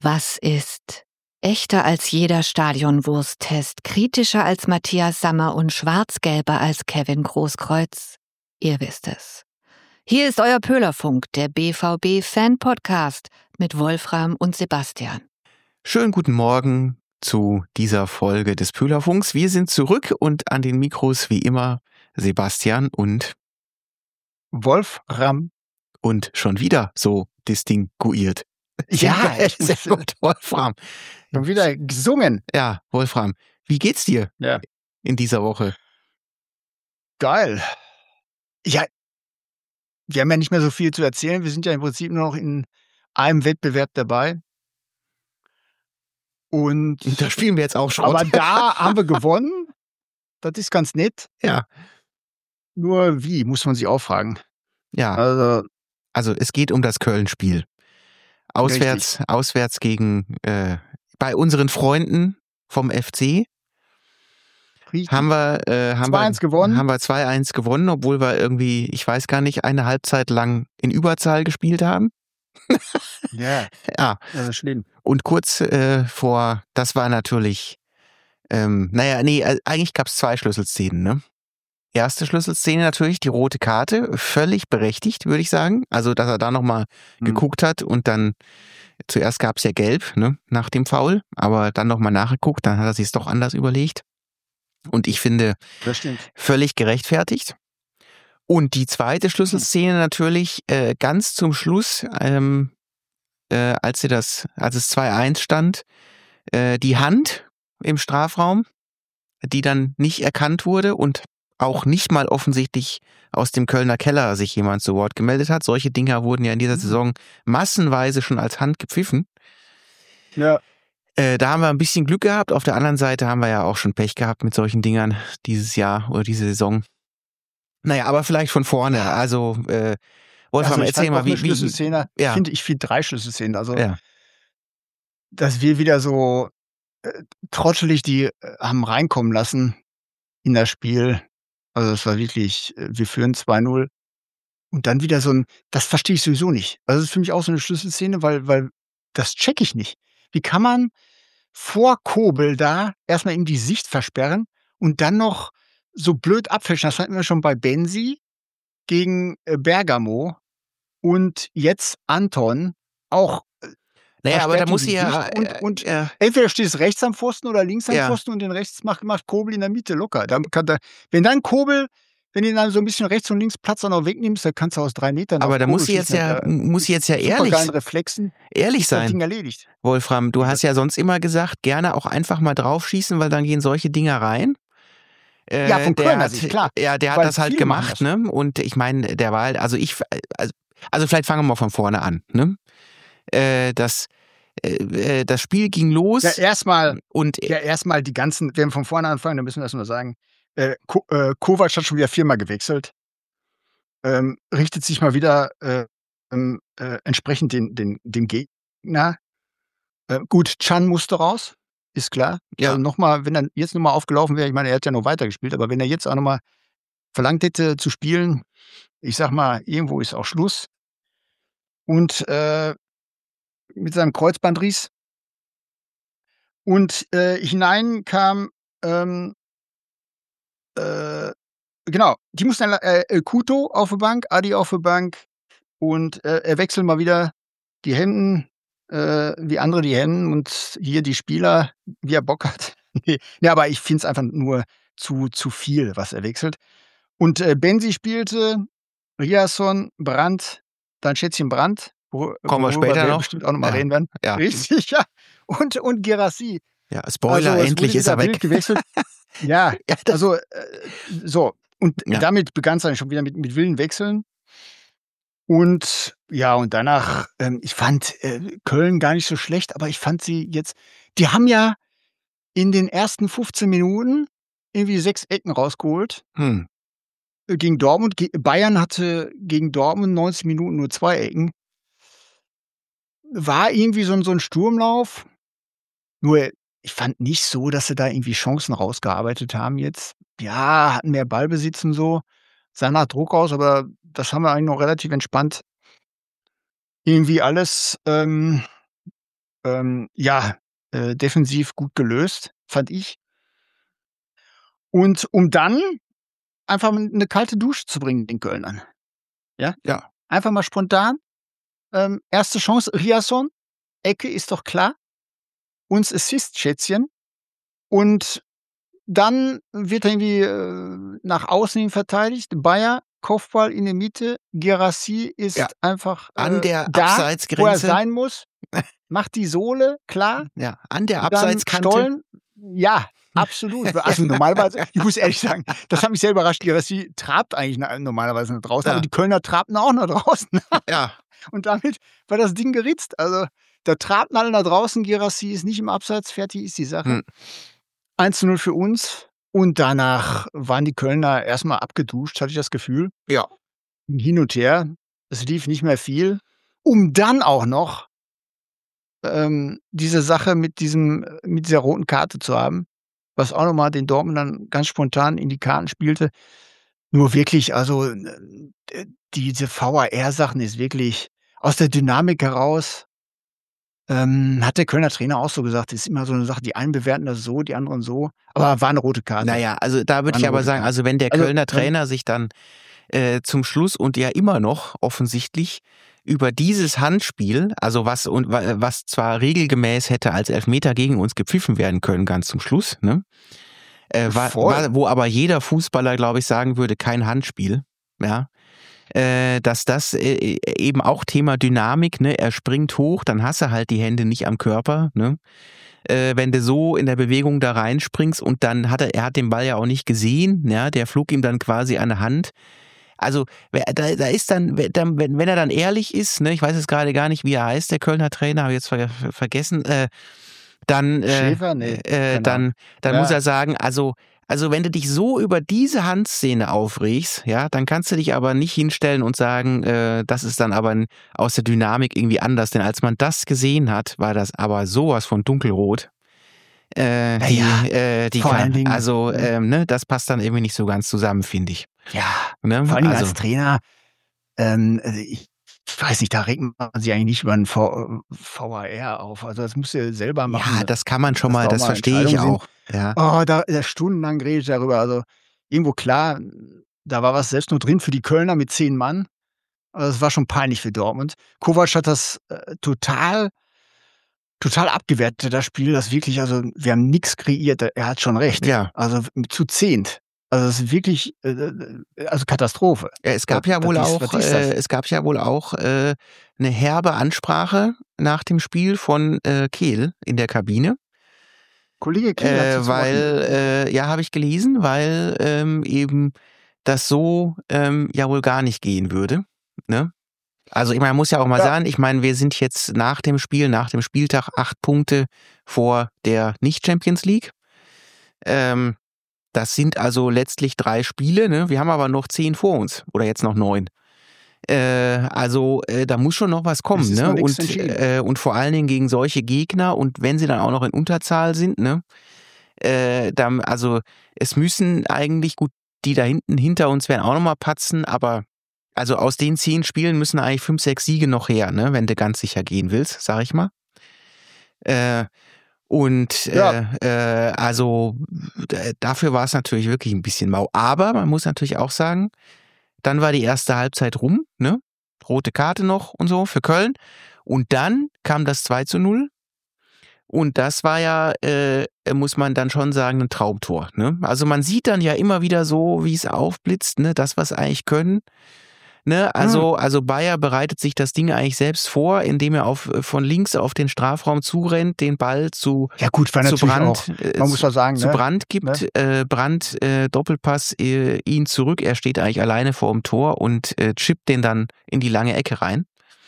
Was ist echter als jeder Stadionwursttest, kritischer als Matthias Sammer und schwarz-gelber als Kevin Großkreuz? Ihr wisst es. Hier ist euer Pöhlerfunk, der BVB-Fan-Podcast mit Wolfram und Sebastian. Schönen guten Morgen zu dieser Folge des Pöhlerfunks. Wir sind zurück und an den Mikros wie immer Sebastian und Wolfram. Und schon wieder so distinguiert. Ja, sehr gut, Wolfram. Schon wieder gesungen. Ja, Wolfram. Wie geht's dir in dieser Woche? Geil. Ja, wir haben ja nicht mehr so viel zu erzählen. Wir sind ja im Prinzip nur noch in einem Wettbewerb dabei. Und da spielen wir jetzt auch Schrott. Aber da haben wir gewonnen. Das ist ganz nett. Ja. Nur wie, muss man sich auch fragen. Ja. Also es geht um das Köln-Spiel. Auswärts gegen bei unseren Freunden vom FC. Richtig. Haben wir 2-1 gewonnen. Haben wir 2-1 gewonnen, obwohl wir irgendwie, ich weiß gar nicht, eine Halbzeit lang in Überzahl gespielt haben. Ja. Ja. Das ist schlimm. Und kurz vor, das war natürlich, eigentlich gab es 2 Schlüsselszenen, ne? Erste Schlüsselszene natürlich, die rote Karte, völlig berechtigt, würde ich sagen. Also, dass er da nochmal geguckt hat und dann, zuerst gab es ja gelb, ne, nach dem Foul, aber dann nochmal nachgeguckt, dann hat er sich es doch anders überlegt. Und ich finde, das stimmt, völlig gerechtfertigt. Und die zweite Schlüsselszene natürlich ganz zum Schluss, als es 2-1 stand, die Hand im Strafraum, die dann nicht erkannt wurde und auch nicht mal offensichtlich aus dem Kölner Keller sich jemand zu Wort gemeldet hat. Solche Dinger wurden ja in dieser Saison massenweise schon als Hand gepfiffen. Ja. Da haben wir ein bisschen Glück gehabt. Auf der anderen Seite haben wir ja auch schon Pech gehabt mit solchen Dingern dieses Jahr oder diese Saison. Naja, aber vielleicht von vorne. Also, Wolfram, erzähl mal, wie Schlüsselszene. Ja. Ich finde 3 Schlüsselszenen. Also, ja. dass wir wieder so trottelig die haben reinkommen lassen in das Spiel. Also, das war wirklich, wir führen 2-0. Und dann wieder das verstehe ich sowieso nicht. Also, das ist für mich auch so eine Schlüsselszene, weil das checke ich nicht. Wie kann man vor Kobel da erstmal ihm die Sicht versperren und dann noch so blöd abfälschen? Das hatten wir schon bei Benzi gegen Bergamo und jetzt Anton auch. Naja, aber da muss sie ja. Und entweder stehst du rechts am Pfosten oder links am Pfosten und den rechts macht Kobel in der Mitte locker. Wenn dann Kobel, wenn du dann so ein bisschen rechts und links Platz auch noch wegnimmst, dann kannst du aus 3 Metern. Aber da muss sie jetzt ja ehrlich sein. Ding erledigt. Wolfram, du hast ja sonst immer gesagt, gerne auch einfach mal draufschießen, weil dann gehen solche Dinger rein. Ja, von Kölner Sicht, klar. Ja, der hat das halt gemacht, ne? Und ich meine, der war halt, also vielleicht fangen wir mal von vorne an, ne? Das Spiel ging los. Ja, erstmal die ganzen, wenn wir von vorne anfangen, dann müssen wir erstmal sagen, Kovac hat schon wieder 4-mal gewechselt, richtet sich mal wieder entsprechend dem Gegner. Gut, Can musste raus, ist klar. Ja. Also wenn er jetzt nochmal aufgelaufen wäre, ich meine, er hat ja noch weitergespielt, aber wenn er jetzt auch nochmal verlangt hätte zu spielen, ich sag mal, irgendwo ist auch Schluss. Und mit seinem Kreuzbandriss. Und hinein kam, genau, die mussten dann Kuto auf der Bank, Adi auf der Bank und er wechselt mal wieder die Hemden, wie andere die Hemden und hier die Spieler, wie er Bock hat. Ja, aber ich finde es einfach nur zu viel, was er wechselt. Und Benzi spielte, Riasson, Brandt, dann Schätzchen Brandt, kommen wir später noch. Bestimmt auch noch mal reden werden. Ja. Richtig, ja. Und Guirassy. Ja, Spoiler, also, endlich ist er weg. Gewechselt. Ja, also so. Und damit begann es dann schon wieder mit wilden Wechseln. Und ja, und danach, ich fand Köln gar nicht so schlecht, aber ich fand sie jetzt, die haben ja in den ersten 15 Minuten irgendwie 6 Ecken rausgeholt. Gegen Dortmund. Bayern hatte gegen Dortmund 90 Minuten nur 2 Ecken. War irgendwie so ein Sturmlauf. Nur, ich fand nicht so, dass sie da irgendwie Chancen rausgearbeitet haben jetzt. Ja, hatten mehr Ballbesitz und so. Sah nach Druck aus, aber das haben wir eigentlich noch relativ entspannt irgendwie alles defensiv gut gelöst, fand ich. Und um dann einfach eine kalte Dusche zu bringen den Kölnern. Ja? Ja. Einfach mal spontan. Erste Chance, Riasson, Ecke ist doch klar. Uns Assist-Schätzchen. Und dann wird er irgendwie nach außen hin verteidigt. Bayer, Kopfball in der Mitte. Guirassy ist einfach an der da, Abseitsgrenze, wo er sein muss. Macht die Sohle, klar. Ja, an der Und dann Abseitskante. Stollen. Ja, absolut. Also normalerweise, ich muss ehrlich sagen, das hat mich sehr überrascht. Guirassy trabt eigentlich normalerweise nach draußen, aber die Kölner trabten auch nach draußen. Ja. Und damit war das Ding geritzt. Also da trabten alle nach draußen. Guirassy ist nicht im Abseits. Fertig ist die Sache. 1:0 für uns. Und danach waren die Kölner erstmal abgeduscht, hatte ich das Gefühl. Ja. Hin und her. Es lief nicht mehr viel. Um dann auch noch diese Sache mit dieser roten Karte zu haben, was auch nochmal den Dortmundern ganz spontan in die Karten spielte. Nur wirklich, also diese VAR-Sachen ist wirklich aus der Dynamik heraus, hat der Kölner Trainer auch so gesagt, ist immer so eine Sache, die einen bewerten das so, die anderen so, aber war eine rote Karte. Naja, also da würde ich aber sagen, also wenn der Kölner Trainer sich dann zum Schluss und ja immer noch offensichtlich über dieses Handspiel, also was zwar regelgemäß hätte als Elfmeter gegen uns gepfiffen werden können, ganz zum Schluss, ne? Wo aber jeder Fußballer, glaube ich, sagen würde, kein Handspiel, ja, dass das eben auch Thema Dynamik, ne? Er springt hoch, dann hast du halt die Hände nicht am Körper, ne? Wenn du so in der Bewegung da reinspringst und dann er hat den Ball ja auch nicht gesehen, ja, der flog ihm dann quasi an die Hand. Also da ist dann, wenn er dann ehrlich ist, ne, ich weiß jetzt gerade gar nicht, wie er heißt, der Kölner Trainer, habe ich jetzt vergessen, dann Schäfer? Nee, dann muss er sagen, also wenn du dich so über diese Handszene aufregst, ja, dann kannst du dich aber nicht hinstellen und sagen, das ist dann aber aus der Dynamik irgendwie anders, denn als man das gesehen hat, war das aber sowas von dunkelrot. Vor allen Dingen, ne, das passt dann irgendwie nicht so ganz zusammen, finde ich. Ja, ne? Vor allem als Trainer, ich weiß nicht, da regt man sich eigentlich nicht über einen VAR auf. Also das musst du selber machen. Ja, das kann man schon mal, das verstehe ich auch. Ja. Oh, da stundenlang rede ich darüber. Also irgendwo klar, da war was selbst nur drin für die Kölner mit 10 Mann. Also das war schon peinlich für Dortmund. Kovac hat das total abgewertet, das Spiel. Das wirklich, also wir haben nichts kreiert. Er hat schon recht. Ja. Also zu 10. Also das ist wirklich, also Katastrophe. Ja, es gab ja wohl auch eine herbe Ansprache nach dem Spiel von Kehl in der Kabine. Kollege Kehl hat habe ich gelesen, weil eben das so ja wohl gar nicht gehen würde. Ne? Also ich meine, man muss ja auch mal sagen, ich meine, wir sind jetzt nach dem Spieltag 8 Punkte vor der Nicht-Champions League. Das sind also letztlich 3 Spiele, ne? Wir haben aber noch 10 vor uns oder jetzt noch 9. Da muss schon noch was kommen, ne? Und vor allen Dingen gegen solche Gegner und wenn sie dann auch noch in Unterzahl sind, ne? Es müssen eigentlich, gut, die da hinter uns werden auch nochmal patzen, aber also aus den 10 Spielen müssen eigentlich 5, 6 Siege noch her, ne? Wenn du ganz sicher gehen willst, sag ich mal. Dafür war es natürlich wirklich ein bisschen mau. Aber man muss natürlich auch sagen, dann war die erste Halbzeit rum, ne? Rote Karte noch und so für Köln. Und dann kam das 2:0. Und das war ja, muss man dann schon sagen, ein Traumtor, ne? Also man sieht dann ja immer wieder so, wie es aufblitzt, ne? Das, was eigentlich können. Ne, also Bayer bereitet sich das Ding eigentlich selbst vor, indem er von links auf den Strafraum zurennt, den Ball zu Brandt, man muss mal sagen, zu Brandt gibt, ne? Brandt Doppelpass ihn zurück, er steht eigentlich alleine vor dem Tor und chippt den dann in die lange Ecke rein.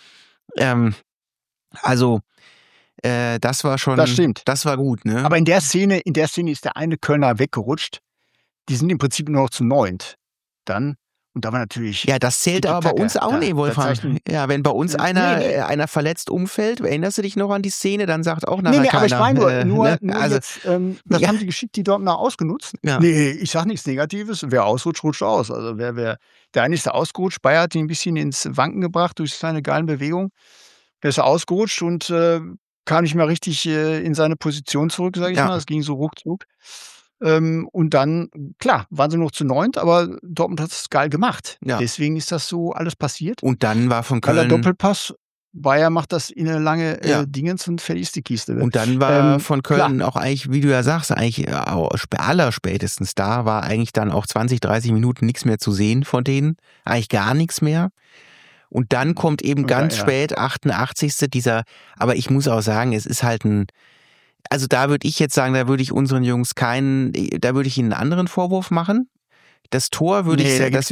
Das war schon, das stimmt. Das war gut, ne? Aber in der Szene ist der eine Kölner weggerutscht. Die sind im Prinzip nur noch zu 9. Dann und da war natürlich. Ja, das zählt aber bei uns auch nicht, Wolfgang. Ja, wenn bei uns einer verletzt umfällt, erinnerst du dich noch an die Szene, dann sagt auch nachher keiner. Aber ich meine nur jetzt, das haben die geschickt, die Dortmunder ausgenutzt. Ja. Nee, ich sag nichts Negatives. Wer ausrutscht, rutscht aus. Also der eine ist da ausgerutscht, Bayer hat ihn ein bisschen ins Wanken gebracht durch seine geilen Bewegungen. Der ist ausgerutscht und kam nicht mehr richtig in seine Position zurück, sage ich Ja. mal. Es ging so ruckzuck. Und dann, klar, waren sie noch zu 9, aber Dortmund hat es geil gemacht. Ja. Deswegen ist das so alles passiert. Und dann war von Geiler Köln Doppelpass. Bayer macht das in eine lange Ja. Dingens und fertig ist die Kiste. Und dann war von klar. Köln auch eigentlich, wie du ja sagst, eigentlich allerspätestens da war eigentlich dann auch 20, 30 Minuten nichts mehr zu sehen von denen. Eigentlich gar nichts mehr. Und dann kommt eben ganz Ja. spät, 88. aber ich muss auch sagen, es ist halt also da würde ich jetzt sagen, da würde ich unseren Jungs da würde ich ihnen einen anderen Vorwurf machen. Das Tor würde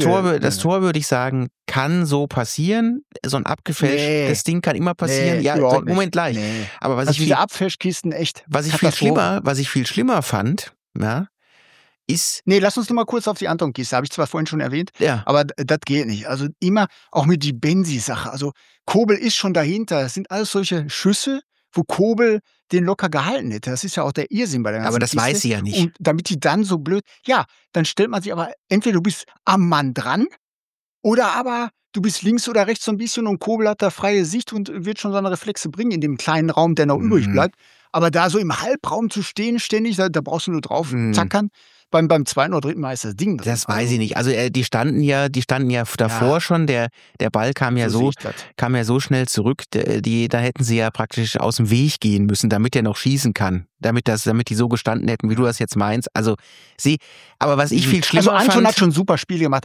ich sagen, kann so passieren. So ein abgefälschtes Ding kann immer passieren. Ja, Moment gleich. Nee. Aber was Also ich diese Abfälschkisten echt. was ich viel schlimmer fand, ja, ist. Nee, lass uns noch mal kurz auf die Anton-Kiste. Habe ich zwar vorhin schon erwähnt, Ja. aber das geht nicht. Also immer auch mit die Benzi-Sache. Also Kobel ist schon dahinter. Das sind alles solche Schüsse, wo Kobel den locker gehalten hätte. Das ist ja auch der Irrsinn bei der ganzen Aber das Kiste. weiß sie ja nicht. Und damit die dann so blöd, ja, dann stellt man sich aber, entweder du bist am Mann dran oder aber du bist links oder rechts so ein bisschen und Kobel hat da freie Sicht und wird schon seine Reflexe bringen in dem kleinen Raum, der noch übrig bleibt. Aber da so im Halbraum zu stehen ständig, da brauchst du nur drauf zackern. Beim zweiten oder dritten Mal ist das Ding drin. Das weiß ich nicht. Also die standen ja davor schon. Der Ball kam ja so schnell zurück. Da hätten sie ja praktisch aus dem Weg gehen müssen, damit er noch schießen kann. Damit die so gestanden hätten, wie du das jetzt meinst. Also aber was ich viel schlimmer fand. Also Anton hat schon ein super Spiel gemacht.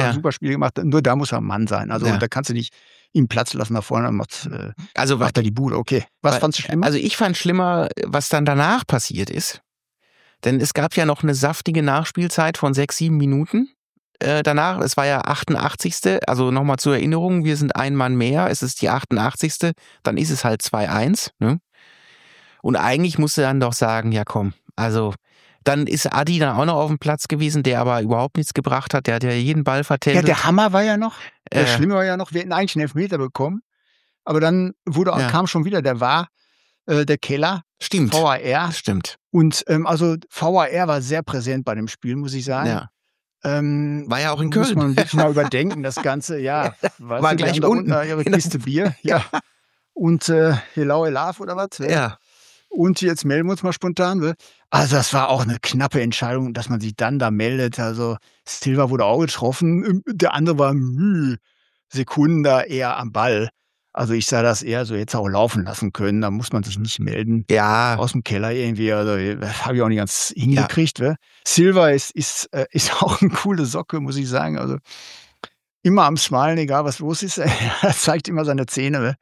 Nur da muss er ein Mann sein. Also da kannst du nicht ihm Platz lassen nach vorne. Macht er die Bude. Okay. Was fandst du schlimmer? Also ich fand schlimmer, was dann danach passiert ist. Denn es gab ja noch eine saftige Nachspielzeit von 6, 7 Minuten. Danach, es war ja 88. Also nochmal zur Erinnerung, wir sind ein Mann mehr, es ist die 88. Dann ist es halt 2-1. Ne? Und eigentlich musste dann doch sagen, ja komm, also dann ist Adi dann auch noch auf dem Platz gewesen, der aber überhaupt nichts gebracht hat. Der hat ja jeden Ball vertändelt. Ja, der Hammer war ja noch, der Schlimme war ja noch, wir hätten eigentlich einen Elfmeter bekommen. Aber dann kam schon wieder, der Keller. Stimmt. VAR. Stimmt. Und also VAR war sehr präsent bei dem Spiel, muss ich sagen. Ja. War ja auch in Köln. Muss man wirklich mal überdenken, das Ganze. Ja, war gleich unten. Ihre Kiste Bier. Ja. Und Helau Elaf oder was? Ja. Und jetzt melden wir uns mal spontan. Also das war auch eine knappe Entscheidung, dass man sich dann da meldet. Also Silva wurde auch getroffen. Der andere war Sekunden da eher am Ball. Also ich sah das eher so jetzt auch laufen lassen können. Da muss man sich nicht melden. Ja. Aus dem Keller irgendwie. Also das habe ich auch nicht ganz hingekriegt. Ja. Silva ist auch eine coole Socke, muss ich sagen. Also immer am Smalen, egal was los ist. Er zeigt immer seine Zähne.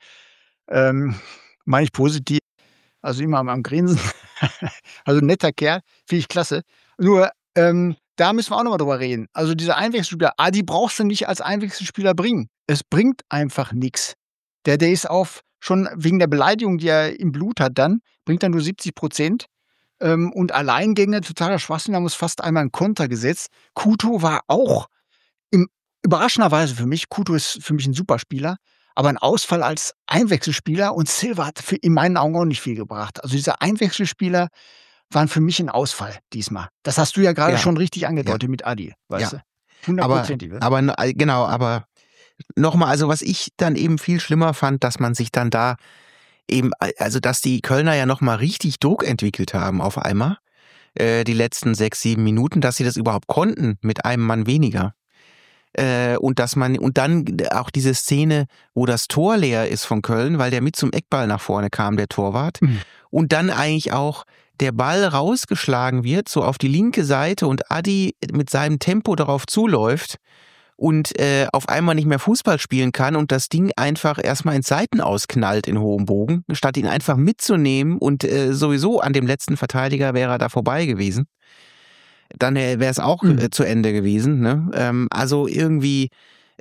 Meine ich positiv. Also immer am Grinsen. Also netter Kerl. Finde ich klasse. Nur, da müssen wir auch nochmal drüber reden. Also dieser Einwechselspieler, die brauchst du nicht als Einwechselspieler bringen. Es bringt einfach nichts. Der ist schon wegen der Beleidigung, die er im Blut hat dann, bringt er nur 70%. Und Alleingänge, totaler Schwachsinn, da muss fast einmal ein Konter gesetzt. Kuto war auch überraschenderweise für mich, Kuto ist für mich ein Superspieler, aber ein Ausfall als Einwechselspieler und Silva hat in meinen Augen auch nicht viel gebracht. Also diese Einwechselspieler waren für mich ein Ausfall diesmal. Das hast du ja gerade schon richtig angedeutet mit Adi, weißt du? 100%. Aber nochmal, also was ich dann eben viel schlimmer fand, dass man sich dann da eben, also dass die Kölner ja nochmal richtig Druck entwickelt haben auf einmal, die letzten 6, 7 Minuten, dass sie das überhaupt konnten mit einem Mann weniger. Und dann auch diese Szene, wo das Tor leer ist von Köln, weil der mit zum Eckball nach vorne kam, der Torwart. Und dann eigentlich auch der Ball rausgeschlagen wird, so auf die linke Seite und Adi mit seinem Tempo darauf zuläuft und auf einmal nicht mehr Fußball spielen kann und das Ding einfach erstmal ins Seiten ausknallt in hohem Bogen, statt ihn einfach mitzunehmen und sowieso an dem letzten Verteidiger wäre er da vorbei gewesen. Dann wäre es auch zu Ende gewesen. Ne? Also irgendwie,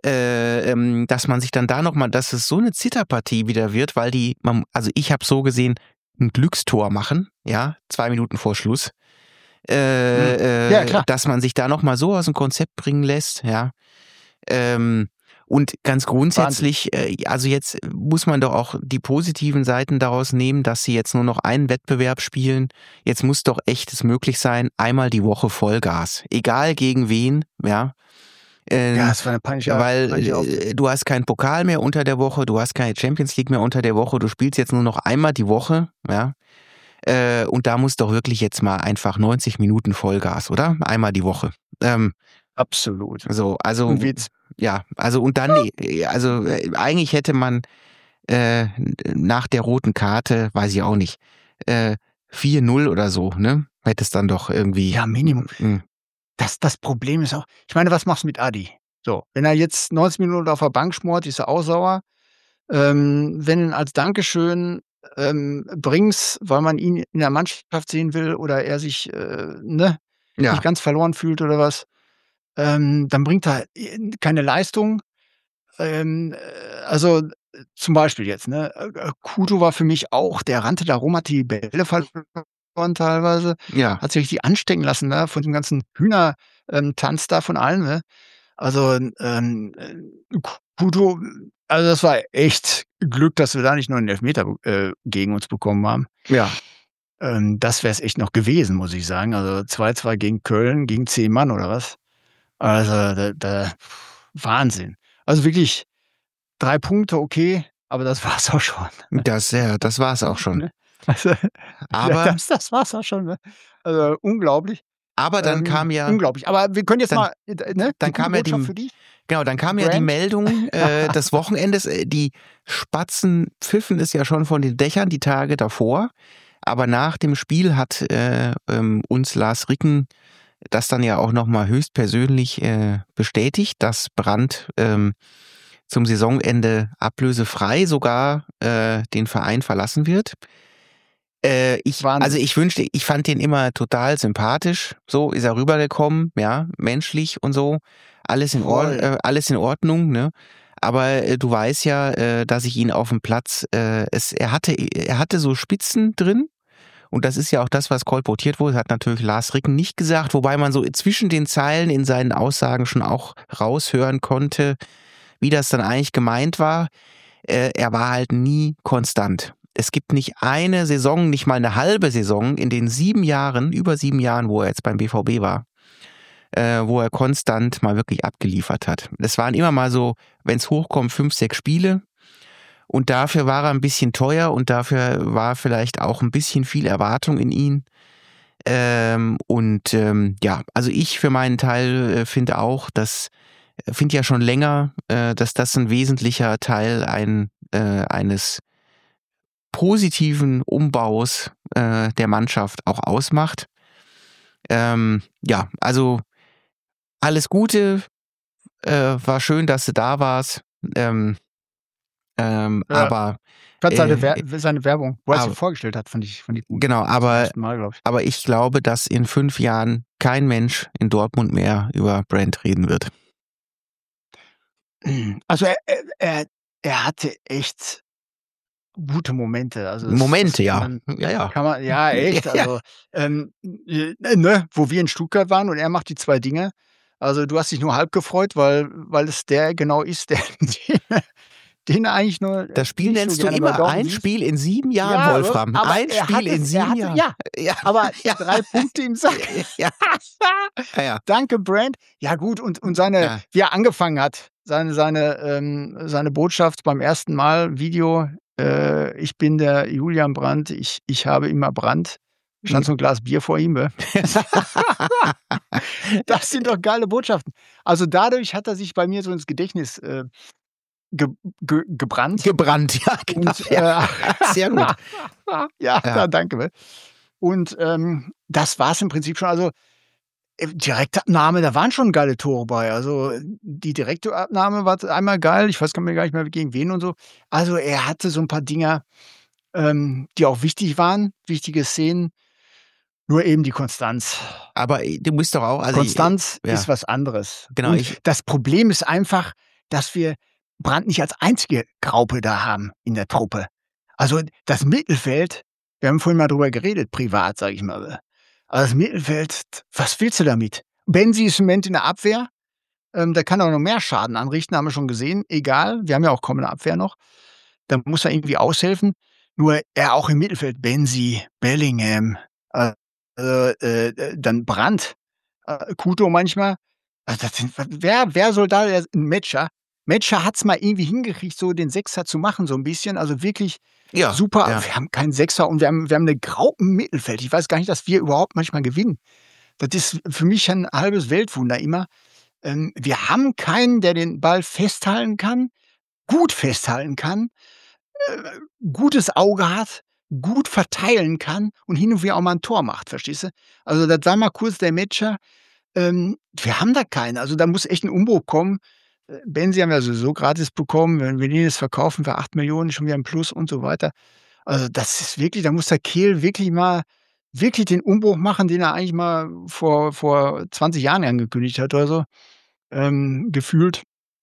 dass man sich dann da nochmal, dass es so eine Zitterpartie wieder wird, weil also ich habe so gesehen, ein Glückstor machen, ja, 2 Minuten vor Schluss. Ja, klar. Dass man sich da nochmal so aus dem Konzept bringen lässt, ja. Und ganz grundsätzlich, also jetzt muss man doch auch die positiven Seiten daraus nehmen, dass sie jetzt nur noch einen Wettbewerb spielen. Jetzt muss doch echt es möglich sein, einmal die Woche Vollgas. Egal gegen wen, ja. Ja, das war eine peinliche weil du hast keinen Pokal mehr unter der Woche, du hast keine Champions League mehr unter der Woche, du spielst jetzt nur noch einmal die Woche, ja. Und da muss doch wirklich jetzt mal einfach 90 Minuten Vollgas, oder? Einmal die Woche. Absolut. So, also Und Witz. ja, also und dann, also eigentlich hätte man nach der roten Karte, weiß ich auch nicht, 4-0 oder so, ne? Hätte es dann doch irgendwie. Ja, Minimum. Das Problem ist auch, ich meine, was machst du mit Adi? So, wenn er jetzt 90 Minuten auf der Bank schmort, ist er auch sauer. Wenn du ihn als Dankeschön bringst, weil man ihn in der Mannschaft sehen will oder er sich nicht ganz verloren fühlt oder was, dann bringt er keine Leistung. Also zum Beispiel jetzt, ne? Kuto war für mich auch, der rannte da rum, hat die Bälle verloren teilweise, Ja. hat sich richtig anstecken lassen, ne? Von dem ganzen Hühnertanz da von allen, ne? Also Kuto, also das war echt Glück, dass wir da nicht nur einen Elfmeter gegen uns bekommen haben. Ja. Das wäre es echt noch gewesen, muss ich sagen. Also 2-2 gegen Köln, gegen 10 Mann oder was? Also Wahnsinn. Also wirklich 3 Punkte, okay, aber das war's auch schon. Das war's auch schon. Also, Aber das war's auch schon. Ne? Also unglaublich. Aber dann kam ja. Unglaublich. Aber wir können jetzt dann, mal. Ne? Dann kam ja für dich. Genau, dann kam ja die Meldung des Wochenendes. Die Spatzen pfiffen es ja schon von den Dächern die Tage davor. Aber nach dem Spiel hat uns Lars Ricken das dann ja auch nochmal höchstpersönlich bestätigt, dass Brandt zum Saisonende ablösefrei sogar den Verein verlassen wird. Ich fand den immer total sympathisch. So ist er rübergekommen, ja, menschlich und so. Alles in Ordnung, ne? Aber du weißt ja, dass ich ihn auf dem Platz, er hatte so Spitzen drin. Und das ist ja auch das, was kolportiert wurde. Das hat natürlich Lars Ricken nicht gesagt, wobei man so zwischen den Zeilen in seinen Aussagen schon auch raushören konnte, wie das dann eigentlich gemeint war. Er war halt nie konstant. Es gibt nicht eine Saison, nicht mal eine halbe Saison in den über 7 Jahren, wo er jetzt beim BVB war, wo er konstant mal wirklich abgeliefert hat. Das waren immer mal so, wenn es hochkommt, 5, 6 Spiele. Und dafür war er ein bisschen teuer und dafür war vielleicht auch ein bisschen viel Erwartung in ihn. Also ich für meinen Teil finde ja schon länger, dass das ein wesentlicher Teil eines positiven Umbaus der Mannschaft auch ausmacht. Also alles Gute, war schön, dass du da warst. Aber seine Werbung, wo er sich vorgestellt hat, fand ich gut. Genau, aber ich glaube, dass in 5 Jahren kein Mensch in Dortmund mehr über Brandt reden wird. Also er hatte echt gute Momente. Also Momente, ja. Kann man, ja, echt. Also, wo wir in Stuttgart waren und er macht die 2 Dinge. Also du hast dich nur halb gefreut, weil es der genau ist, der den eigentlich nur. Das Spiel nennst du immer ein Spiel in 7 Jahren, ja, Wolfram. Ein Spiel in 7 Jahren. Ja, aber 3 Punkte im Sack. Ja. Danke, Brandt. Ja, gut, und wie er angefangen hat, seine Botschaft beim ersten Mal, Video, ich bin der Julian Brandt, ich habe immer Brandt. Stand so ein Glas Bier vor ihm. Das sind doch geile Botschaften. Also dadurch hat er sich bei mir so ins Gedächtnis gebrannt. Gebrannt, ja, genau. Und, sehr gut. Ja, danke. Und das war es im Prinzip schon. Also Direktabnahme, da waren schon geile Tore bei. Also die direkte Abnahme war einmal geil. Ich weiß gar nicht mehr gegen wen und so. Also er hatte so ein paar Dinger, die auch wichtig waren, wichtige Szenen. Nur eben die Konstanz. Aber du musst doch auch. Also Konstanz ist was anderes. Genau. Und das Problem ist einfach, dass wir Brandt nicht als einzige Graupe da haben in der Truppe. Also das Mittelfeld, wir haben vorhin mal drüber geredet, privat, sage ich mal. Aber das Mittelfeld, was willst du damit? Benzi ist im Moment in der Abwehr. Da kann er noch mehr Schaden anrichten, haben wir schon gesehen. Egal, wir haben ja auch kaum eine Abwehr noch. Da muss er irgendwie aushelfen. Nur er auch im Mittelfeld, Benzi, Bellingham, dann Brandt, Kuto manchmal. Also wer soll da ein Metscher? Metscher hat's mal irgendwie hingekriegt, so den Sechser zu machen, so ein bisschen. Also wirklich Ja, super. ja. Wir haben keinen Sechser und wir haben 'ne Graupen im Mittelfeld. Ich weiß gar nicht, dass wir überhaupt manchmal gewinnen. Das ist für mich ein halbes Weltwunder immer. Wir haben keinen, der den Ball festhalten kann, gut festhalten kann, gutes Auge hat, gut verteilen kann und hin und wieder auch mal 'n Tor macht, verstehst du? Also, das war mal kurz der Metscher. Wir haben da keinen. Also, da muss echt 'n Umbruch kommen. Benzi haben wir sowieso gratis bekommen. Wenn wir den jetzt verkaufen für 8 Millionen, schon wieder 'n Plus und so weiter. Also, das ist wirklich, da muss der Kehl wirklich den Umbruch machen, den er eigentlich mal vor 20 Jahren angekündigt hat oder so, gefühlt.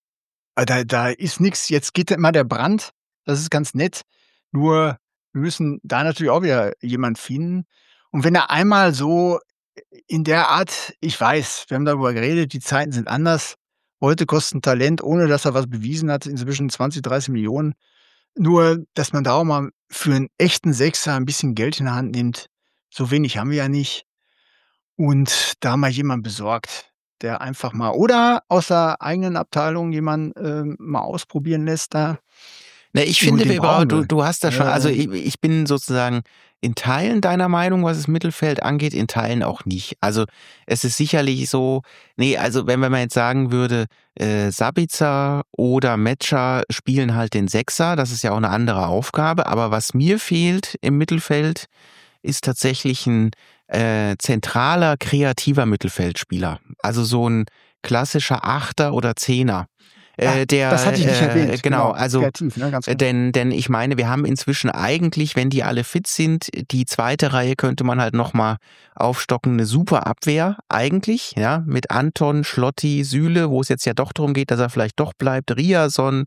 Da ist nix. Jetzt geht immer der Brand. Das ist ganz nett. Nur wir müssen da natürlich auch wieder jemand finden. Und wenn er einmal so in der Art, ich weiß, wir haben darüber geredet, die Zeiten sind anders. Heute kostet 'n Talent, ohne dass er was bewiesen hat, inzwischen 20, 30 Millionen. Nur, dass man da auch mal für 'n echten Sechser 'n bisschen Geld in der Hand nimmt. So wenig haben wir ja nicht. Und da mal jemand besorgt, der einfach mal oder aus der eigenen Abteilung jemand, mal ausprobieren lässt da. Ne, ich Nur finde, den wir brauchen, brauchen du, wir. du hast da schon, also ich bin sozusagen in Teilen deiner Meinung, was das Mittelfeld angeht, in Teilen auch nicht. Also es ist sicherlich so, nee, also wenn man jetzt sagen würde, Sabitzer oder Metscher spielen halt den Sechser, das ist ja auch eine andere Aufgabe, aber was mir fehlt im Mittelfeld, ist tatsächlich ein zentraler, kreativer Mittelfeldspieler. Also so ein klassischer Achter oder Zehner. Das hatte ich nicht erwähnt. Genau, also kreativ, ne, ganz genau. denn ich meine, wir haben inzwischen eigentlich, wenn die alle fit sind, die zweite Reihe könnte man halt nochmal aufstocken, eine super Abwehr eigentlich, ja, mit Anton, Schlotti, Süle, wo es jetzt ja doch darum geht, dass er vielleicht doch bleibt, Riason,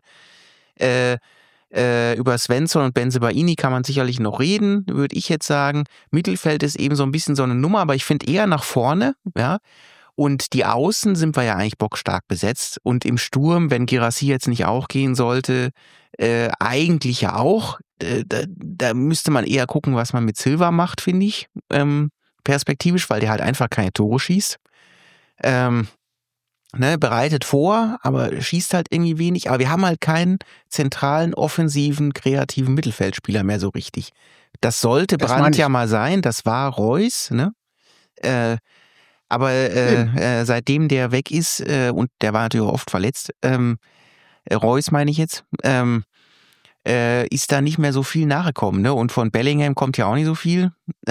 über Svensson und Bensebaini kann man sicherlich noch reden, würde ich jetzt sagen. Mittelfeld ist eben so ein bisschen so eine Nummer, aber ich finde eher nach vorne, ja. Und die Außen sind wir ja eigentlich bockstark besetzt. Und im Sturm, wenn Guirassy jetzt nicht auch gehen sollte, eigentlich ja auch. Da müsste man eher gucken, was man mit Silva macht, finde ich. Perspektivisch, weil der halt einfach keine Tore schießt. Bereitet vor, aber schießt halt irgendwie wenig. Aber wir haben halt keinen zentralen, offensiven, kreativen Mittelfeldspieler mehr so richtig. Das sollte Das meine Brandt ich. ja mal sein. Das war Reus, ne? Aber seitdem der weg ist, und der war natürlich auch oft verletzt, Reus meine ich jetzt, ist da nicht mehr so viel nachgekommen, ne? Und von Bellingham kommt ja auch nicht so viel.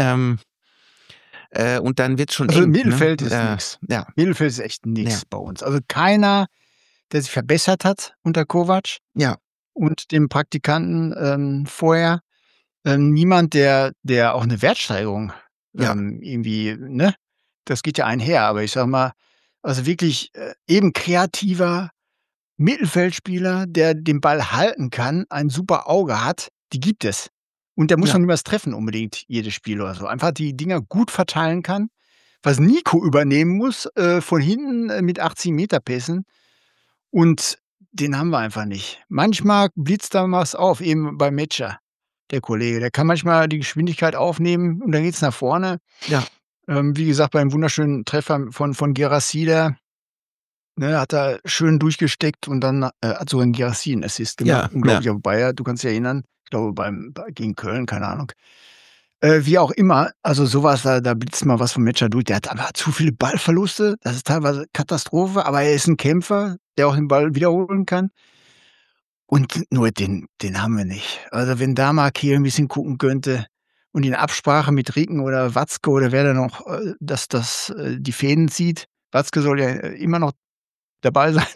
Und dann wird's schon Also eng. Mittelfeld Ne? ist nix. Ja. Mittelfeld ist echt Ja. nix bei uns. Also keiner, der sich verbessert hat unter Kovac Ja. und dem Praktikanten, vorher. Niemand, der auch 'ne Wertsteigerung, Ja. irgendwie, ne? Das geht ja einher, aber ich sage mal, also wirklich, eben kreativer Mittelfeldspieler, der den Ball halten kann, ein super Auge hat, die gibt es. Und der muss Ja. noch nicht mal das treffen unbedingt, jedes Spiel oder so. Einfach die Dinger gut verteilen kann, was Nico übernehmen muss, von hinten, mit 80-Meter-Pässen. Und den haben wir einfach nicht. Manchmal blitzt da was auf, eben bei Metscher, der Kollege. Der kann manchmal die Geschwindigkeit aufnehmen und dann geht's nach vorne. Ja. Wie gesagt, beim wunderschönen Treffer von Guirassy da, ne, hat er schön durchgesteckt und dann, hat sogar 'n Guirassy 'n Assist gemacht. Ja, Unglaublicher Bayer, du kannst dich erinnern. Ich glaube gegen Köln, keine Ahnung. Wie auch immer, also sowas, da blitzt mal was vom Metscher durch. Der hat aber zu viele Ballverluste. Das ist teilweise Katastrophe, aber er ist 'n Kämpfer, der auch den Ball wiederholen kann. Und nur den haben wir nicht. Also, wenn da mal Kehl 'n bisschen gucken könnte und in Absprache mit Ricken oder Watzke oder wer da noch, dass die Fäden zieht. Watzke soll ja, immer noch dabei sein.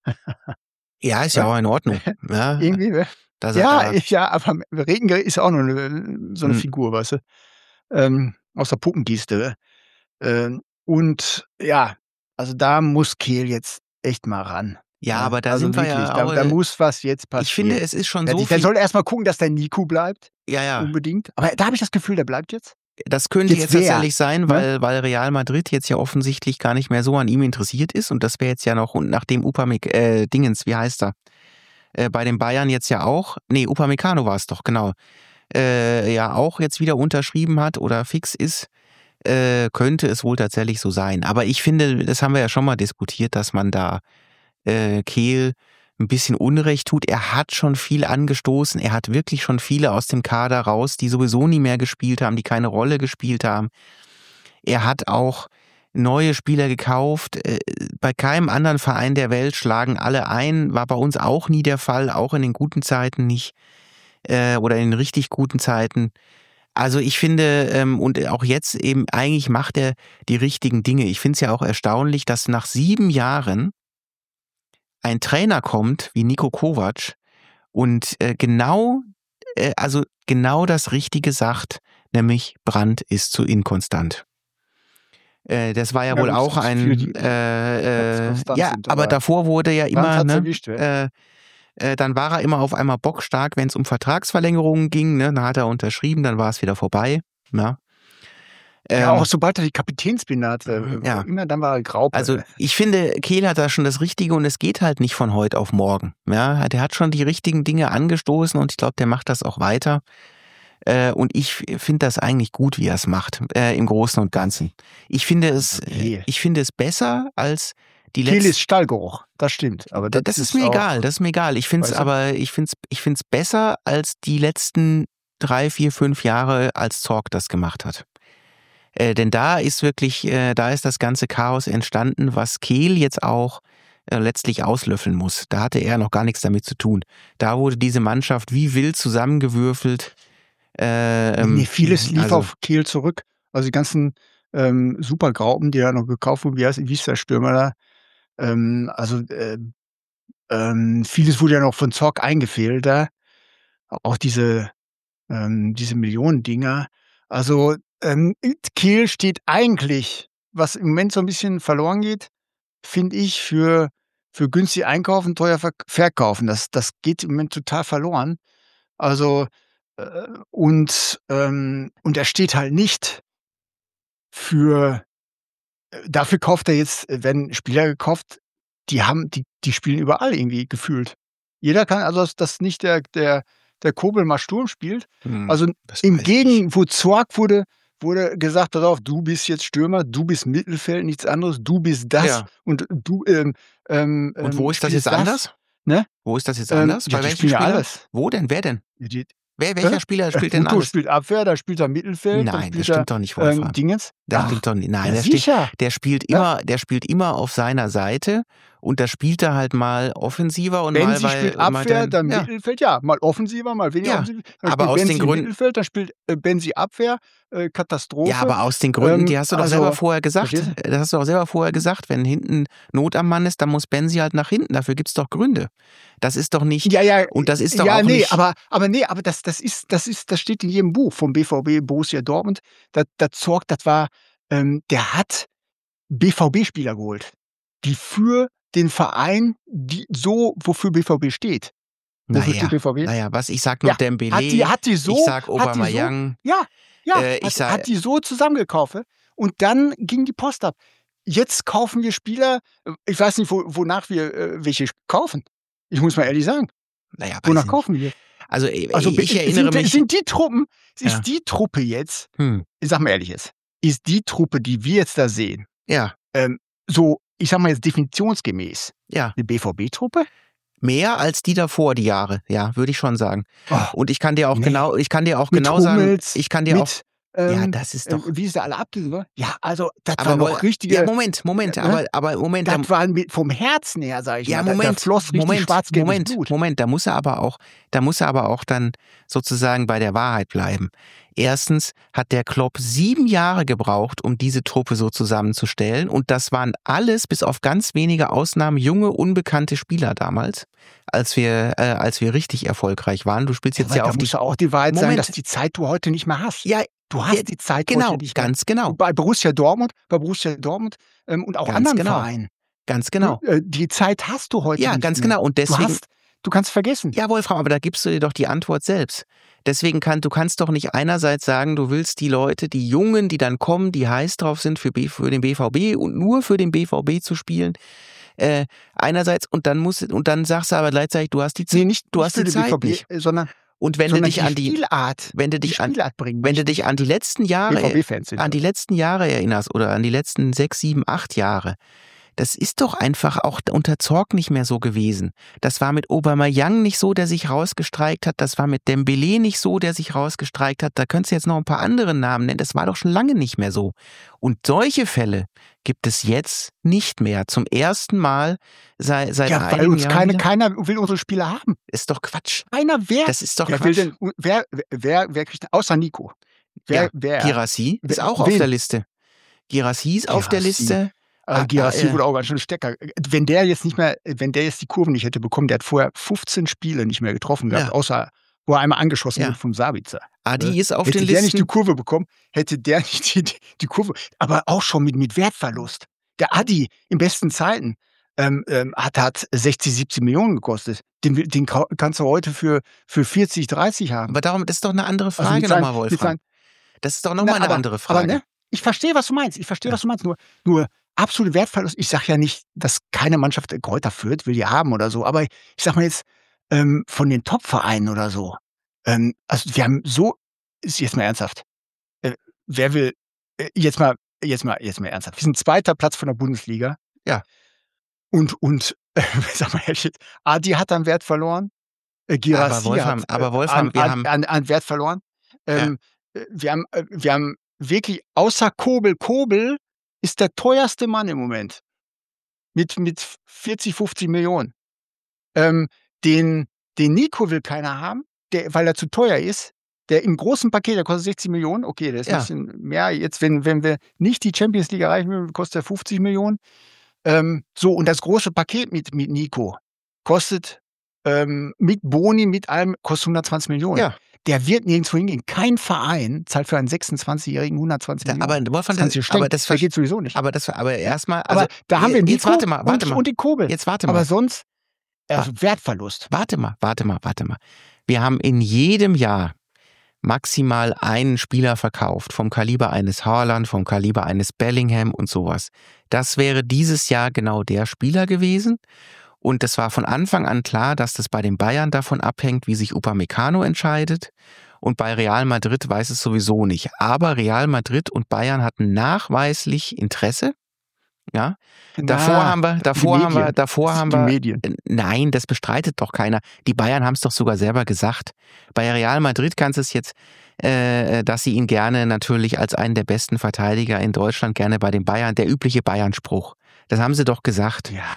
Ja, ist ja auch in Ordnung. Ja, Irgendwie, ne? dass er da. Ja, aber Regen ist auch noch 'ne so 'ne Hm. Figur, weißt du? Aus der Puppenkiste. Und ja, also da muss Kehl jetzt echt mal ran, Ja, ne? aber da Also sind wir wirklich, ja da auch. da muss was jetzt Ich finde, passieren. es ist schon so Fertig. Der viel. soll erst mal gucken, dass der Nico bleibt, Ja, ja. unbedingt. Aber da habe ich das Gefühl, der bleibt jetzt. Das könnte Jetzt jetzt wer, tatsächlich sein, ne? weil Real Madrid jetzt ja offensichtlich gar nicht mehr so an ihm interessiert ist. Und das wäre jetzt ja noch, und nachdem Dingens, wie heißt er? Bei den Bayern jetzt ja auch, nee, Upamecano war es doch, genau. Ja auch jetzt wieder unterschrieben hat oder fix ist, könnte es wohl tatsächlich so sein. Aber ich finde, das haben wir ja schon mal diskutiert, dass man da Kehl ein bisschen Unrecht tut. Er hat schon viel angestoßen. Er hat wirklich schon viele aus dem Kader raus, die sowieso nie mehr gespielt haben, die keine Rolle gespielt haben. Er hat auch neue Spieler gekauft. Bei keinem anderen Verein der Welt schlagen alle ein. War bei uns auch nie der Fall, auch in den guten Zeiten nicht. Oder in den richtig guten Zeiten. Also ich finde, und auch jetzt eben, eigentlich macht er die richtigen Dinge. Ich finde es ja auch erstaunlich, dass nach 7 Jahren ein Trainer kommt wie Niko Kovac und genau das Richtige sagt, nämlich Brandt ist zu inkonstant. Das war ja wohl gut, auch ein, konstant sind, aber davor wurde ja immer, hat's ne, erwischt, ja. dann war er immer auf einmal bockstark, wenn es um Vertragsverlängerungen ging, ne, dann hat er unterschrieben, dann war es wieder vorbei, ja. Ja, auch sobald er die Kapitänsbinde hatte, Ja. immer dann war er Graupe. Also ich finde, Kehl hat da schon das Richtige und es geht halt nicht von heute auf morgen. Ja, der hat schon die richtigen Dinge angestoßen und ich glaube, der macht das auch weiter. Und ich finde das eigentlich gut, wie er es macht, im Großen und Ganzen. Ich finde es besser als die letzten. Kehl ist Stallgeruch, das stimmt. Aber das ist mir egal, das ist mir egal. Ich finde es aber, ich finde es besser als die letzten 3, 4, 5 Jahre, als Zorc das gemacht hat. Denn da ist wirklich, da ist das ganze Chaos entstanden, was Kehl jetzt auch letztlich auslöffeln muss. Da hatte er noch gar nichts damit zu tun. Da wurde diese Mannschaft wie wild zusammengewürfelt. Vieles lief auf Kehl zurück. Also die ganzen Supergraupen, die da noch gekauft wurden, wie ist der Stürmer da? Vieles wurde ja noch von Zorc eingefehlt da. Auch diese Millionendinger. Also Kehl steht eigentlich, was im Moment so ein bisschen verloren geht, finde ich, für günstig einkaufen, teuer verkaufen. Das geht im Moment total verloren. Also und er steht halt nicht für dafür kauft er jetzt, werden Spieler gekauft, die spielen überall irgendwie gefühlt. Jeder kann, also dass nicht der Kobel mal Sturm spielt. Also wo Zorc wurde gesagt, pass auf, du bist jetzt Stürmer, du bist Mittelfeld, nichts anderes, du bist das und du und wo ist das jetzt anders? Ne? Wo ist das jetzt anders? Bei welchen Spielern? Alles. Wo denn? Wer denn? Welcher Spieler spielt denn Guto alles? spielt Abwehr, da spielt er Mittelfeld. Nein, das stimmt doch nicht, Wolfram. Dingens. Das stimmt doch nicht. Nein, der spielt immer auf seiner Seite und da spielt er halt mal offensiver und wenn mal sie spielt Abwehr, dann Mittelfeld, mal offensiver, mal weniger offensiv. Aber aus den Gründen Mittelfeld, dann spielt Benzi Abwehr, Katastrophe. Ja, aber aus den Gründen, die hast du doch selber vorher gesagt. Das hast du auch selber vorher gesagt. Wenn hinten Not am Mann ist, dann muss Benzi halt nach hinten. Dafür gibt's doch Gründe. Das ist doch nicht. Und das ist doch auch nicht. Aber das steht in jedem Buch vom BVB, Borussia Dortmund. Der Zorc, der hat BVB-Spieler geholt, die für den Verein, wofür BVB steht. Wofür steht BVB? Naja, was ich sag nur Dembélé. Hat die so, ich sag Aubameyang. Hat die so zusammengekauft und dann ging die Post ab. Jetzt kaufen wir Spieler, ich weiß nicht, wonach wir welche kaufen. Ich muss mal ehrlich sagen. Naja, wonach kaufen wir? Also ich erinnere mich. Sind die Truppen, ist die Truppe jetzt, ich sag mal ehrlich jetzt, ist die Truppe, die wir jetzt da sehen, so, ich sag mal jetzt definitionsgemäß, eine BVB-Truppe? Mehr als die davor, die Jahre, ja, würde ich schon sagen. Und ich kann dir auch genau sagen, das ist doch. Wie ist der alle abgelöst? Ja, also, das war noch richtige. Ja, Moment, aber Moment. Das war vom Herzen her, sag ich mal. Da floss richtig schwarz-gelbes Blut. Moment, da muss er aber auch dann sozusagen bei der Wahrheit bleiben. Erstens hat der Klopp 7 Jahre gebraucht, um diese Truppe so zusammenzustellen. Und das waren alles, bis auf ganz wenige Ausnahmen, junge, unbekannte Spieler damals, als wir richtig erfolgreich waren. Du spielst jetzt da muss ja auch die Wahrheit sein, dass die Zeit du heute nicht mehr hast. Ja, du hast die Zeit heute nicht mehr. Ganz genau. Bei Borussia Dortmund und auch ganz anderen genau. Vereinen. Ganz genau. Die Zeit hast du heute nicht mehr. Ja, ganz genau. Und deswegen. Du kannst vergessen. Ja, Wolfram, aber da gibst du dir doch die Antwort selbst. Deswegen du kannst doch nicht einerseits sagen, du willst die Leute, die Jungen, die dann kommen, die heiß drauf sind für den BVB und nur für den BVB zu spielen, einerseits und dann sagst du aber gleichzeitig, du hast die Zeit, BVB, nicht. Sondern Und wenn du dich an die Spielart, wenn du dich an bringen. wenn du dich an die letzten Jahre BVB-Fans sind an die letzten Jahre erinnerst oder an die letzten 6, 7, 8 Jahre, das ist doch einfach auch unter Zorc nicht mehr so gewesen. Das war mit Aubameyang nicht so, der sich rausgestreikt hat. Das war mit Dembélé nicht so, der sich rausgestreikt hat. Da könntest du jetzt noch ein paar andere Namen nennen. Das war doch schon lange nicht mehr so. Und solche Fälle gibt es jetzt nicht mehr. Zum ersten Mal seit ja, weil einigen uns Jahren wieder. keiner will unsere Spieler haben. Ist doch Quatsch. Keiner, Das ist doch wer Quatsch. will denn, wer kriegt denn, außer Nico? Ja, Guirassy ist auch auf wen? der Liste. Guirassy ist auf der Guirassy. Liste. Guirassy wurde auch ganz schön Stecker. Wenn der jetzt die Kurve nicht hätte bekommen, der hat vorher 15 Spiele nicht mehr getroffen gehabt, Ja. außer wo er einmal angeschossen Ja. wurde vom Sabitzer. Adi ist auf Hätte den der nicht die Listen. Kurve bekommen, hätte der nicht die Kurve, aber auch schon mit Wertverlust. Der Adi in besten Zeiten hat 60, 70 Millionen gekostet. Den kannst du heute für 40, 30 haben. Aber darum, das ist doch eine andere Also Frage mit seinen- nochmal, mit Wolfram. seinen- Das ist doch nochmal eine aber, andere Frage. Aber, ne, ich verstehe, was du meinst. Was du meinst. Nur absolute Wertverlust. Ich sage ja nicht, dass keine Mannschaft Kräuter Fürth will die haben oder so. Aber ich sag mal jetzt von den Top-Vereinen oder so. Also wir haben so, ist jetzt mal ernsthaft. Wer will jetzt mal ernsthaft. Wir sind 2. Platz von der Bundesliga. Ja. Und sag mal, Adi hat an Wert verloren. Guirassy aber Wolfram, wir haben an Wert verloren. Wir haben wirklich, außer Kobel ist der teuerste Mann im Moment. Mit 40, 50 Millionen. Den Nico will keiner haben, weil er zu teuer ist. Der im großen Paket, der kostet 60 Millionen. Okay, der ist ein bisschen mehr. Jetzt, wenn wir nicht die Champions League erreichen, kostet er 50 Millionen. So, und das große Paket mit Nico kostet mit Boni, mit allem, kostet 120 Millionen. Ja. Der wird nirgendwo hingehen. Kein Verein zahlt für einen 26-Jährigen 120 Millionen. Aber Wolfram, das geht sowieso nicht. Aber erstmal. Also, aber da haben wir jetzt Nico warte mal. und die Kobel. Jetzt warte mal. Aber sonst, Wertverlust. Warte mal. Wir haben in jedem Jahr maximal einen Spieler verkauft, vom Kaliber eines Haaland, vom Kaliber eines Bellingham und sowas. Das wäre dieses Jahr genau der Spieler gewesen. Und es war von Anfang an klar, dass das bei den Bayern davon abhängt, wie sich Upamecano entscheidet. Und bei Real Madrid weiß es sowieso nicht. Aber Real Madrid und Bayern hatten nachweislich Interesse. Ja. Davor haben wir. Medien. Nein, das bestreitet doch keiner. Die Bayern haben es doch sogar selber gesagt. Bei Real Madrid kannst du es jetzt, dass sie ihn gerne natürlich als einen der besten Verteidiger in Deutschland gerne bei den Bayern, der übliche Bayern-Spruch. Das haben sie doch gesagt. Ja.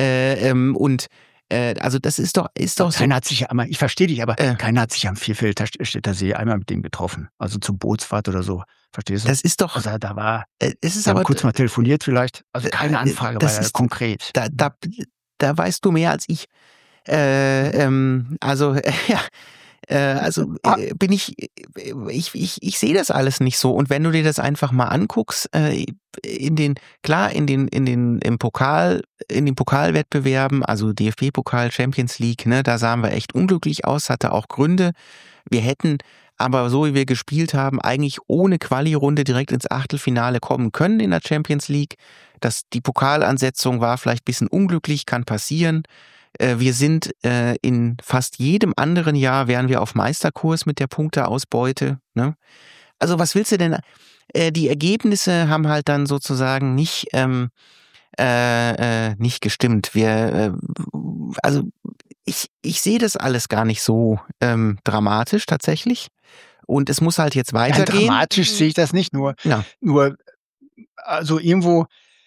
Also das ist doch so. Keiner hat sich ja einmal, ich verstehe dich, aber keiner hat sich am Vierfeldstädter See einmal mit dem getroffen. Also zur Bootsfahrt oder so. Verstehst du? Das ist doch. Also da war. Es ist wir haben aber kurz mal telefoniert vielleicht. Also keine Anfrage, das war ist konkret. Da weißt du mehr als ich. Bin ich sehe das alles nicht so. Und wenn du dir das einfach mal anguckst, in den Pokalwettbewerben, also DFB-Pokal, Champions League, ne, da sahen wir echt unglücklich aus, hatte auch Gründe. Wir hätten aber so wie wir gespielt haben, eigentlich ohne Quali-Runde direkt ins Achtelfinale kommen können in der Champions League. Die Pokalansetzung war vielleicht ein bisschen unglücklich, kann passieren. Wir sind in fast jedem anderen Jahr wären wir auf Meisterkurs mit der Punkteausbeute. Ne? Also was willst du denn? Die Ergebnisse haben halt dann sozusagen nicht gestimmt. Ich sehe das alles gar nicht so dramatisch tatsächlich. Und es muss halt jetzt weitergehen. Ja, dramatisch sehe ich das nicht, nur also irgendwo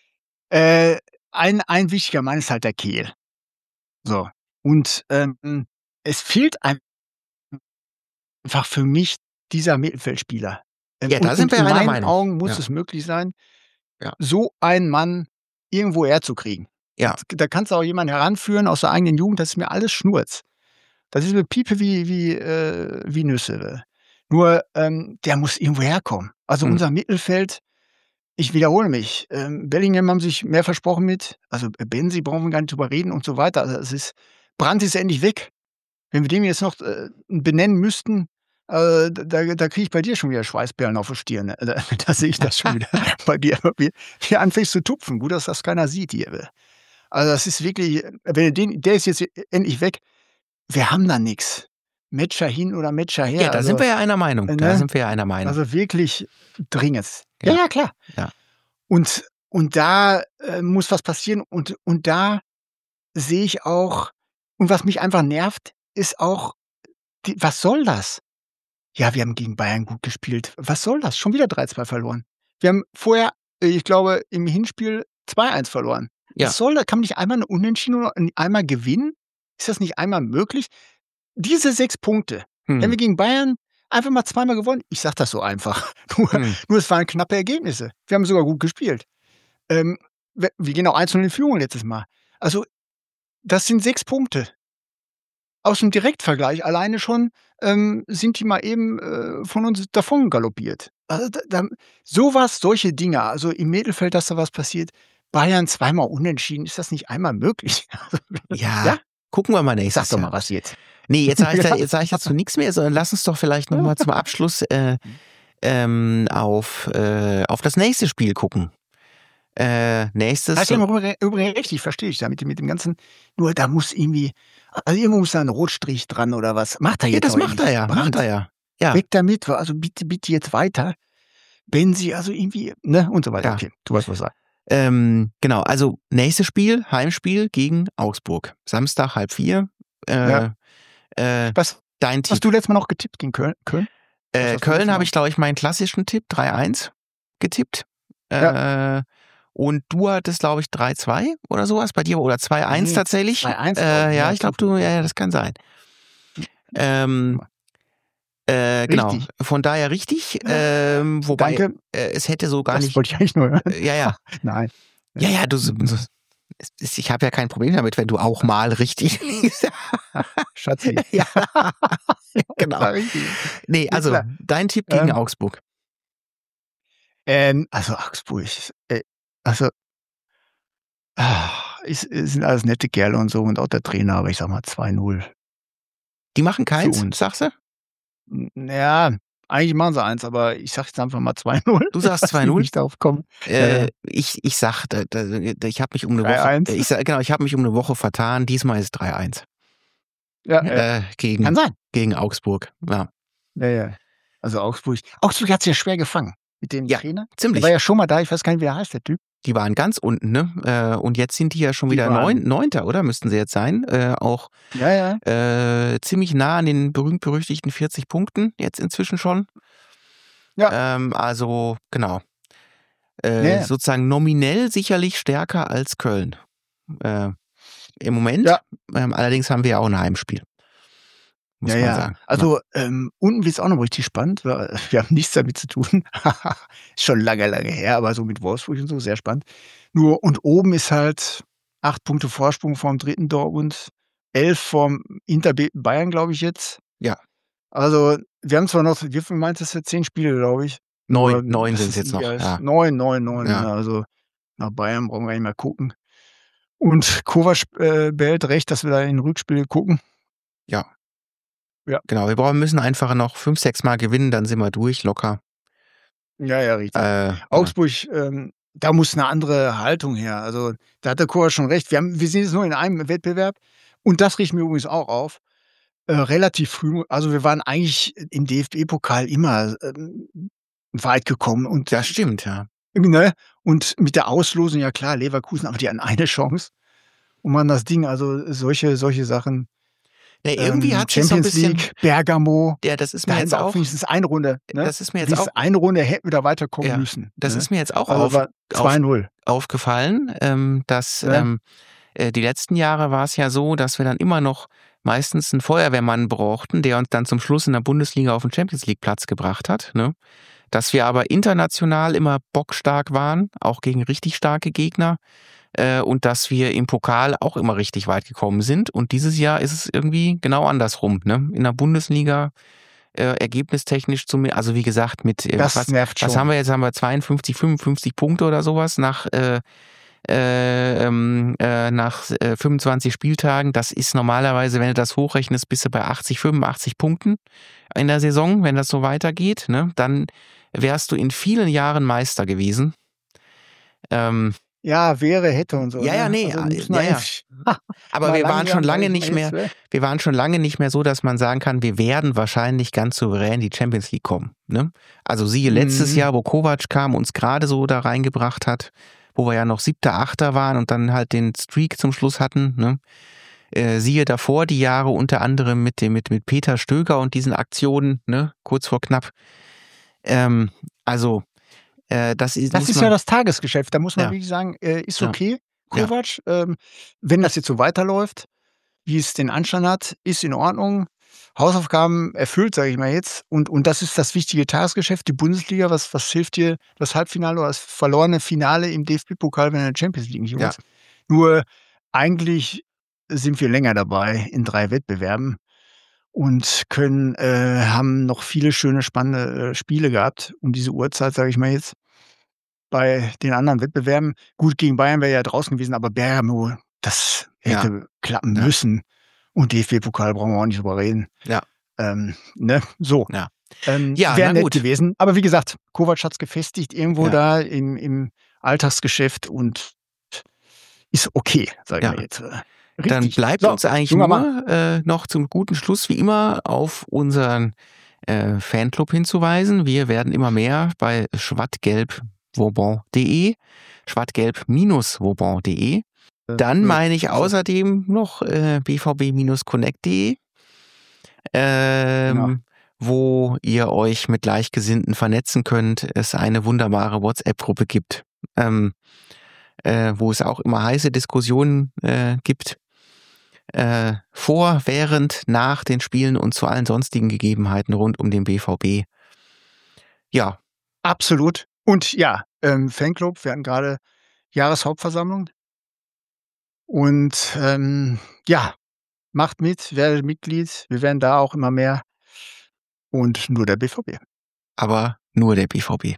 ein wichtiger Mann ist halt der Kehl. So. Und es fehlt einfach für mich dieser Mittelfeldspieler. Ja, da sind wir einer Meinung. In meinen Augen muss es möglich sein, so einen Mann irgendwo herzukriegen. Ja. Da kannst du auch jemanden heranführen aus der eigenen Jugend, das ist mir alles Schnurz. Das ist eine Piepe wie Nüsse. Nur, der muss irgendwo herkommen. Also unser Mittelfeld, ich wiederhole mich, Bellingham haben sich mehr versprochen mit, also Benzi brauchen wir gar nicht drüber reden und so weiter. Also Brandt ist endlich weg. Wenn wir den jetzt noch benennen müssten, da kriege ich bei dir schon wieder Schweißperlen auf der Stirn. Da sehe ich das schon wieder bei dir. Wie anfängst zu tupfen. Gut, dass das keiner sieht hier. Also das ist wirklich, der ist jetzt endlich weg. Wir haben da nichts. Matcher hin oder Matcher her. Ja, da sind wir ja einer Meinung. Da ne? sind wir ja einer Meinung. Also wirklich dringend. Ja. Ja, klar. Ja. Und da muss was passieren. Und da sehe ich auch, und was mich einfach nervt, ist auch, was soll das? Ja, wir haben gegen Bayern gut gespielt. Was soll das? Schon wieder 3-2 verloren. Wir haben vorher, ich glaube, im Hinspiel 2-1 verloren. Ja. Was soll das? Kann man nicht einmal eine Unentschieden oder einmal gewinnen? Ist das nicht einmal möglich? Diese 6 Punkte, wenn wir gegen Bayern einfach mal zweimal gewonnen, ich sage das so einfach, nur es waren knappe Ergebnisse. Wir haben sogar gut gespielt. Wir gehen auch 1-0 in Führung letztes Mal. Also, das sind 6 Punkte. Aus dem Direktvergleich alleine schon sind die mal eben von uns davon galoppiert. Also solche Dinge, also im Mittelfeld, dass da was passiert, Bayern zweimal unentschieden, ist das nicht einmal möglich? Ja, gucken wir mal nächstes Sag doch Jahr. mal was jetzt. Nee, jetzt sage ich dazu nichts mehr, sondern lass uns doch vielleicht nochmal zum Abschluss auf das nächste Spiel gucken. Nächstes. Das ist ja übrigens richtig, verstehe ich da mit dem ganzen. Nur da muss irgendwie, also irgendwo muss da ein Rotstrich dran oder was. Macht er jetzt? Ja, das macht er ja. Brandt. Macht er ja. Ja. Weg damit, also bitte jetzt weiter. Wenn sie also irgendwie, ne, und so weiter. Ja. Okay, du weißt was sagen. Genau, also nächstes Spiel, Heimspiel gegen Augsburg. Samstag 3:30. Dein Tipp. Hast du letztes Mal noch getippt gegen Köln? Köln habe ich, glaube ich, meinen klassischen Tipp 3-1 getippt. Ja. Und du hattest, glaube ich, 3-2 oder sowas bei dir oder 2-1 tatsächlich. 2-1. Ja, ich glaube, ja, das kann sein. Genau, von daher richtig. Wobei Danke. Es hätte so gar nicht. Das wollte ich eigentlich nur hören. Ja. Nein. Ja, ich habe ja kein Problem damit, wenn du auch mal richtig liegst. Schatzi. Ja, genau. Nee, also dein Tipp gegen Augsburg. Also Augsburg, sind alles nette Kerle und so und auch der Trainer, aber ich sag mal 2-0. Die machen keins, sagst du? Ja, eigentlich machen sie 1, aber ich sag jetzt einfach mal 2-0. Du sagst 2-0? Ich darauf kommen. Ich sag, ich habe mich um eine Woche. Ich habe mich um eine Woche vertan. Diesmal ist 3-1. Ja, kann sein. Gegen Augsburg. Ja. Also Augsburg hat es ja schwer gefangen mit dem Trainer. Ziemlich. Der war ja schon mal da, ich weiß gar nicht, wie der heißt, der Typ. Die waren ganz unten, ne? Und jetzt sind die ja schon wieder Neunter, oder? Müssten sie jetzt sein. Auch ziemlich nah an den berühmt-berüchtigten 40 Punkten, jetzt inzwischen schon. Ja. Also, genau. Sozusagen nominell sicherlich stärker als Köln. Im Moment. Ja. Allerdings haben wir ja auch ein Heimspiel. Muss man sagen. Also unten wird es auch noch richtig spannend. Wir haben nichts damit zu tun. Ist schon lange her, aber so mit Wolfsburg und so, sehr spannend. Nur, und oben ist halt 8 Punkte Vorsprung vom dritten Dortmund, 11 vom Inter Bayern, glaube ich jetzt. Ja. Also wir haben zwar noch, wie viel meintest du, 10 Spiele, glaube ich. 9 sind es jetzt noch. Ja. 9. Ja. Also nach Bayern brauchen wir nicht mehr gucken. Und Kovac behält recht, dass wir da in Rückspiele gucken. Ja. Genau, wir müssen einfach noch 5-6 Mal gewinnen, dann sind wir durch, locker. Ja, richtig. Augsburg, da muss eine andere Haltung her. Also da hat der Kovac schon recht. Wir sind jetzt nur in einem Wettbewerb und das riecht mir übrigens auch auf. Relativ früh, also wir waren eigentlich im DFB-Pokal immer weit gekommen. Und das stimmt, ja. Ne? Und mit der Auslosung, ja klar, Leverkusen, aber die hatten eine Chance. Und man das Ding, also solche Sachen. Ja, irgendwie hat Champions so ein bisschen, League, Bergamo. Ja, das ist mir jetzt auch wenigstens eine Runde. Ne? Das ist mir jetzt auch eine Runde hätten wir da weiterkommen müssen. Das ist mir jetzt auch 2-0 aufgefallen, dass die letzten Jahre war es ja so, dass wir dann immer noch meistens einen Feuerwehrmann brauchten, der uns dann zum Schluss in der Bundesliga auf den Champions League Platz gebracht hat. Ne? Dass wir aber international immer bockstark waren, auch gegen richtig starke Gegner. Und dass wir im Pokal auch immer richtig weit gekommen sind. Und dieses Jahr ist es irgendwie genau andersrum. Ne? In der Bundesliga ergebnistechnisch, also wie gesagt, mit was haben wir jetzt? Haben wir 52, 55 Punkte oder sowas nach 25 Spieltagen. Das ist normalerweise, wenn du das hochrechnest, bist du bei 80, 85 Punkten in der Saison. Wenn das so weitergeht, ne? Dann wärst du in vielen Jahren Meister gewesen. ja, wäre, hätte und so. Ja, Ne? nee, Also müssen ja, wir ja. eigentlich Aber mal wir waren schon langsam, sag lange ich mal nicht mehr, jetzt, wir waren schon lange nicht mehr so, dass man sagen kann, wir werden wahrscheinlich ganz souverän in die Champions League kommen. Ne? Also siehe letztes Jahr, wo Kovac kam, uns gerade so da reingebracht hat, wo wir ja noch 7., 8. waren und dann halt den Streak zum Schluss hatten. Ne? Siehe davor die Jahre unter anderem mit Peter Stöger und diesen Aktionen, ne? Kurz vor knapp. Also das ist ja das Tagesgeschäft. Da muss man Ja. wirklich sagen, ist Ja. okay, Kovac. Wenn das jetzt so weiterläuft, wie es den Anschein hat, ist in Ordnung. Hausaufgaben erfüllt, sage ich mal jetzt. Und das ist das wichtige Tagesgeschäft, die Bundesliga. Was hilft dir das Halbfinale oder das verlorene Finale im DFB-Pokal, wenn du in der Champions League nicht holst? Nur eigentlich sind wir länger dabei in 3 Wettbewerben und haben noch viele schöne, spannende Spiele gehabt um diese Uhrzeit, sage ich mal jetzt. Bei den anderen Wettbewerben, gut, gegen Bayern wäre ja draußen gewesen, aber Bergamo, das hätte klappen müssen. Und DFB-Pokal brauchen wir auch nicht drüber reden. Ja. Ne? So. Ja. Wäre nett gewesen. Aber wie gesagt, Kovac hat's gefestigt irgendwo da im Alltagsgeschäft und ist okay, sag ich mal jetzt. Richtig. Dann bleibt uns eigentlich nur noch zum guten Schluss wie immer auf unseren Fanclub hinzuweisen. Wir werden immer mehr bei schwattgelb-vauban.de, schwattgelb-vauban.de. Dann meine ich außerdem noch bvb-connect.de, wo ihr euch mit Gleichgesinnten vernetzen könnt. Es eine wunderbare WhatsApp-Gruppe gibt, wo es auch immer heiße Diskussionen gibt. Vor, während, nach den Spielen und zu allen sonstigen Gegebenheiten rund um den BVB. Ja. Absolut. Und ja, Fanclub, wir hatten gerade Jahreshauptversammlung. Und ja, macht mit, werdet Mitglied. Wir werden da auch immer mehr. Und nur der BVB. Aber nur der BVB.